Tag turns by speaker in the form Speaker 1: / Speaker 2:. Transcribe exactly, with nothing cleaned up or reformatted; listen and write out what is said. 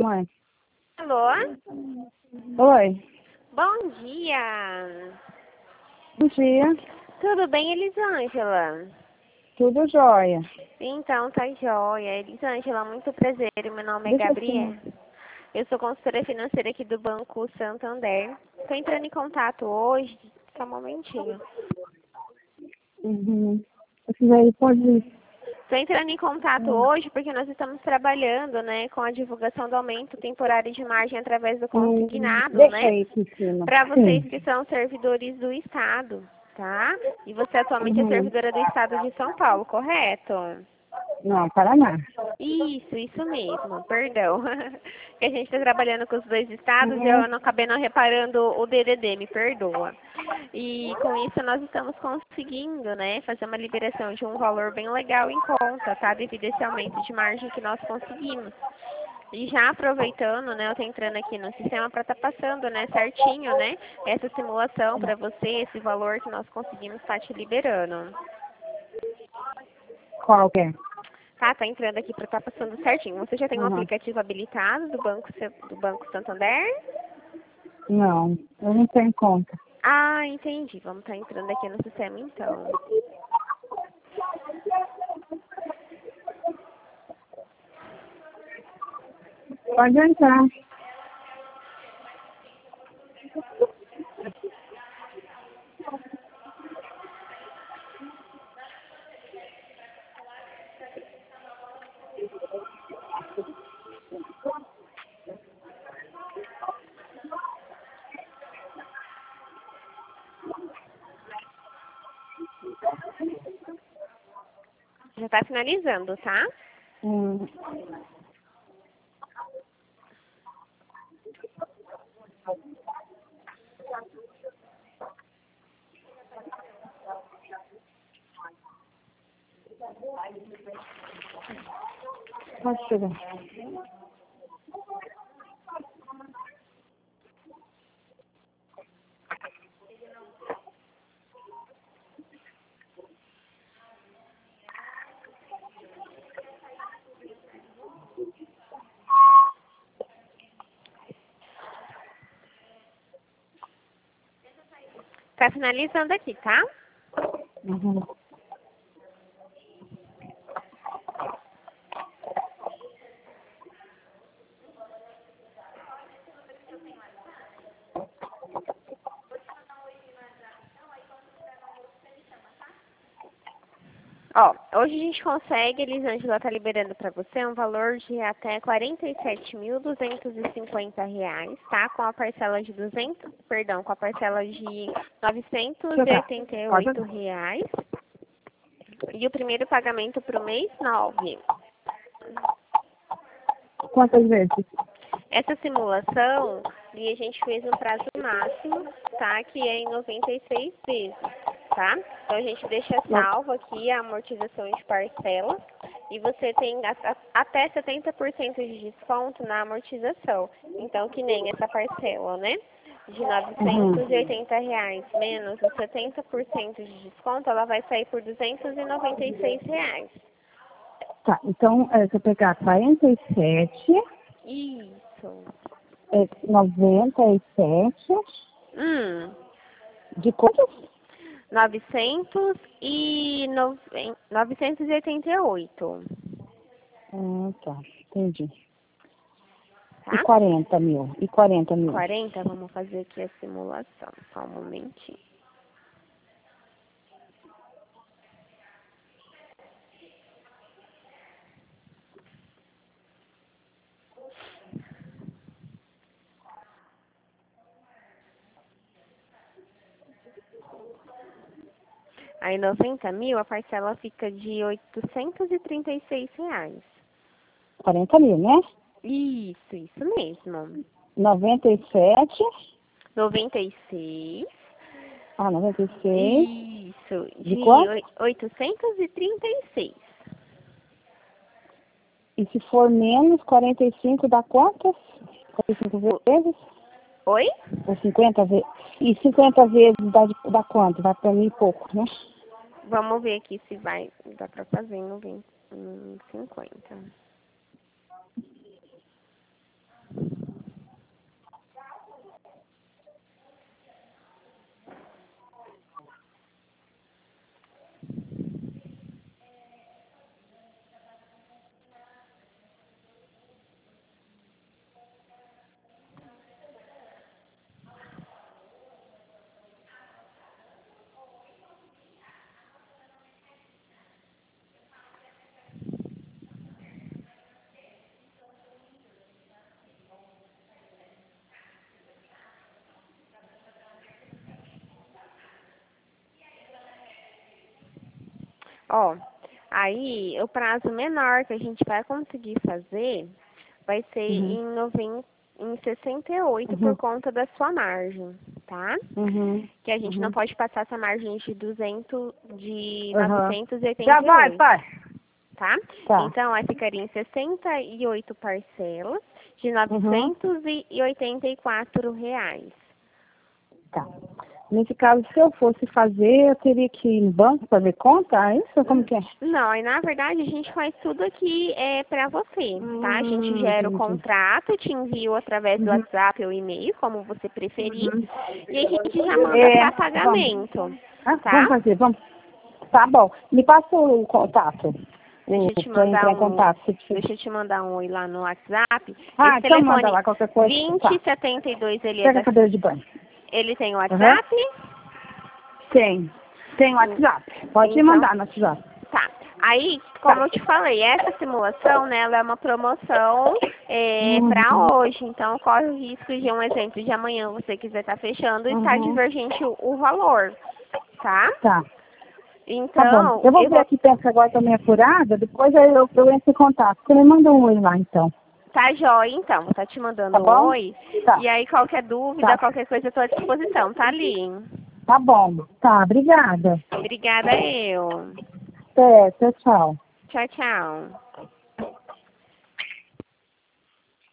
Speaker 1: mãe.
Speaker 2: Alô?
Speaker 1: Oi.
Speaker 2: Bom dia.
Speaker 1: Bom dia.
Speaker 2: Tudo bem, Elisângela?
Speaker 1: Tudo jóia.
Speaker 2: Então, tá jóia. Elisângela, muito prazer. Meu nome é
Speaker 1: Deixa
Speaker 2: Gabriela.
Speaker 1: assim.
Speaker 2: Eu sou consultora financeira aqui do Banco Santander. Estou entrando em contato hoje. Só um momentinho.
Speaker 1: Uhum. Esse aí pode ir.
Speaker 2: Estou entrando em contato
Speaker 1: Hum.
Speaker 2: hoje porque nós estamos trabalhando, né, com a divulgação do aumento temporário de margem através do
Speaker 1: Hum,
Speaker 2: consignado,
Speaker 1: Deixa
Speaker 2: né?
Speaker 1: aí aqui em cima.
Speaker 2: Para vocês
Speaker 1: Sim.
Speaker 2: que são servidores do Estado, tá? E você atualmente é
Speaker 1: Uhum.
Speaker 2: servidora do Estado de São Paulo, correto?
Speaker 1: Não, Paraná.
Speaker 2: Isso, isso mesmo, perdão. Que a gente está trabalhando com os dois estados e
Speaker 1: Uhum.
Speaker 2: eu não acabei não reparando o D D D, me perdoa. E com isso nós estamos conseguindo, né, fazer uma liberação de um valor bem legal em conta, tá? Devido a esse aumento de margem que nós conseguimos. E já aproveitando, né, eu tô entrando aqui no sistema para estar passando, né, certinho, né, essa simulação para você, esse valor que nós conseguimos estar te liberando.
Speaker 1: Qual que é?
Speaker 2: Tá, tá entrando aqui para estar passando certinho. Você já tem um
Speaker 1: Uhum.
Speaker 2: aplicativo habilitado do Banco, Sa- do Banco Santander?
Speaker 1: Não, eu não tenho conta.
Speaker 2: Ah, entendi. Vamos estar entrando aqui no sistema então.
Speaker 1: Pode entrar.
Speaker 2: Já tá finalizando, tá?
Speaker 1: Hum. Pode chegar.
Speaker 2: Tá finalizando aqui, tá?
Speaker 1: Uhum.
Speaker 2: Ó, hoje a gente consegue, Elisângela tá liberando para você um valor de até quarenta e sete mil duzentos e cinquenta reais, tá? Com a parcela de duzentos, perdão, com a parcela de novecentos e oitenta e
Speaker 1: Pode
Speaker 2: oito
Speaker 1: entrar.
Speaker 2: reais. E o primeiro pagamento para o mês nove.
Speaker 1: Quantas vezes?
Speaker 2: Essa simulação, e a gente fez um prazo máximo, tá? Que é em noventa e seis vezes, tá? Então a gente deixa salvo aqui a amortização de parcelas e você tem a- a- até setenta por cento de desconto na amortização. Então, que nem essa parcela, né? De
Speaker 1: Uhum.
Speaker 2: novecentos e oitenta reais menos os setenta por cento de desconto, ela vai sair por duzentos e noventa e seis reais.
Speaker 1: Tá, então, é, se eu pegar quarenta e sete,
Speaker 2: Isso.
Speaker 1: é, noventa e sete,
Speaker 2: Hum.
Speaker 1: de quantos?
Speaker 2: Novecentos e noven- novecentos e oitenta e oito,
Speaker 1: Ah, tá, entendi. E
Speaker 2: tá?
Speaker 1: quarenta mil, e quarenta mil.
Speaker 2: Quarenta, vamos fazer aqui a simulação. Só um momentinho. Aí noventa mil, a parcela fica de oitocentos e trinta e seis reais.
Speaker 1: quarenta mil, né?
Speaker 2: Isso, isso mesmo.
Speaker 1: noventa e sete,
Speaker 2: Noventa e seis.
Speaker 1: ah, noventa e seis,
Speaker 2: Isso,
Speaker 1: de
Speaker 2: de
Speaker 1: quanto?
Speaker 2: oi- oitocentos e trinta e seis.
Speaker 1: E se for menos quarenta e cinco, dá quantas? quarenta e cinco
Speaker 2: O-
Speaker 1: vezes?
Speaker 2: Oi?
Speaker 1: Ou cinquenta vezes? E cinquenta vezes dá, de- dá quanto? Dá pra mim pouco, né?
Speaker 2: Vamos ver aqui se vai. Dá pra fazer em noventa, em cinquenta. Ó, aí o prazo menor que a gente vai conseguir fazer vai ser
Speaker 1: Uhum.
Speaker 2: em, noventa, em sessenta e oito
Speaker 1: Uhum.
Speaker 2: por conta da sua margem, tá?
Speaker 1: Uhum.
Speaker 2: Que a gente
Speaker 1: Uhum.
Speaker 2: não pode passar essa margem de duzentos, de
Speaker 1: Uhum.
Speaker 2: novecentos e oitenta
Speaker 1: Já
Speaker 2: e
Speaker 1: vai,
Speaker 2: oito,
Speaker 1: pai.
Speaker 2: tá?
Speaker 1: Tá.
Speaker 2: Então, aí ficaria em sessenta e oito parcelas de
Speaker 1: Uhum.
Speaker 2: novecentos e oitenta e quatro reais.
Speaker 1: Tá. Nesse caso, se eu fosse fazer, eu teria que ir no banco para ver conta? É isso? Como que é?
Speaker 2: Não, aí na verdade a gente faz tudo aqui é, pra você, tá? A gente
Speaker 1: Hum,
Speaker 2: gera o
Speaker 1: entendi.
Speaker 2: contrato, te envio através do
Speaker 1: Uhum.
Speaker 2: WhatsApp ou e-mail, como você preferir,
Speaker 1: Uhum.
Speaker 2: e a gente já manda
Speaker 1: É,
Speaker 2: pra
Speaker 1: vamos.
Speaker 2: pagamento,
Speaker 1: Ah,
Speaker 2: tá?
Speaker 1: vamos fazer, vamos. Tá bom. Me passa o contato.
Speaker 2: Deixa
Speaker 1: O,
Speaker 2: eu te
Speaker 1: pra
Speaker 2: mandar
Speaker 1: entrar em
Speaker 2: um,
Speaker 1: contato. Se tiver.
Speaker 2: deixa eu te mandar um oi lá no WhatsApp.
Speaker 1: Ah,
Speaker 2: Esse
Speaker 1: então manda
Speaker 2: telefone
Speaker 1: lá qualquer coisa.
Speaker 2: vinte
Speaker 1: Tá.
Speaker 2: e setenta e dois, ele é
Speaker 1: Pega a
Speaker 2: da,
Speaker 1: cadeira de banho.
Speaker 2: ele tem o
Speaker 1: Aham.
Speaker 2: WhatsApp?
Speaker 1: Tem. Tem WhatsApp. Pode me
Speaker 2: Então,
Speaker 1: mandar no WhatsApp.
Speaker 2: tá. Aí, como
Speaker 1: Tá.
Speaker 2: eu te falei, essa simulação, né, ela é uma promoção é, para
Speaker 1: Uhum.
Speaker 2: hoje. Então, corre o risco de, um exemplo, de amanhã você quiser estar fechando e estar
Speaker 1: Uhum.
Speaker 2: divergente o, o valor, tá?
Speaker 1: Tá. Tá bom.
Speaker 2: Então,
Speaker 1: Eu vou
Speaker 2: eu
Speaker 1: ver
Speaker 2: vou...
Speaker 1: aqui perto agora também apurada, depois aí eu, eu entro em contato. Você me manda um oi lá, então.
Speaker 2: Tá joia, então. Vou estar te
Speaker 1: Tá
Speaker 2: mandando um
Speaker 1: bom?
Speaker 2: oi.
Speaker 1: Tá.
Speaker 2: E aí, qualquer dúvida,
Speaker 1: Tá.
Speaker 2: qualquer coisa, eu estou à disposição, tá, Lin?
Speaker 1: Tá bom. Tá, obrigada.
Speaker 2: Obrigada eu.
Speaker 1: É, tchau, tchau.
Speaker 2: Tchau, tchau.